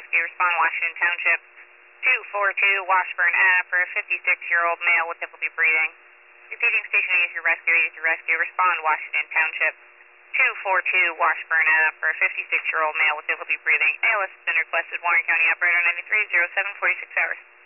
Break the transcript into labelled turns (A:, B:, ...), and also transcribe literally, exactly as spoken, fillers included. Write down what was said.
A: rescue. Respond Washington Township. two four two Washburn Ave for a fifty-six-year-old male with difficulty breathing. Repeating, station eighty through rescue, eighty through rescue. Respond Washington Township. two four two Washburn Ave for a fifty-six-year-old male with difficulty breathing. A L S has been requested. Warren County Operator ninety-three oh seven forty-six hours.